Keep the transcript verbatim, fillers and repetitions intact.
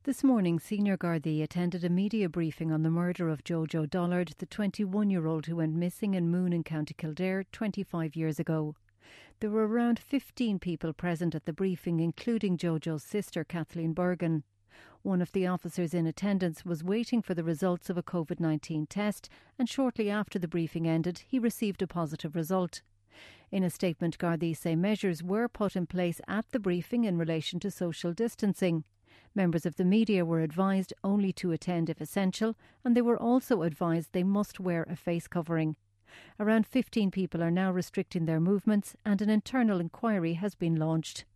This morning, Senior Gardaí attended a media briefing on the murder of Jojo Dollard, the twenty-one-year-old who went missing in Moone in County Kildare twenty-five years ago. There were around fifteen people present at the briefing, including Jojo's sister, Kathleen Bergen. One of the officers in attendance was waiting for the results of a COVID nineteen test, and shortly after the briefing ended, he received a positive result. In a statement, Gardaí say measures were put in place at the briefing in relation to social distancing. Members of the media were advised only to attend if essential, and they were also advised they must wear a face covering. Around fifteen people are now restricting their movements, and an internal inquiry has been launched.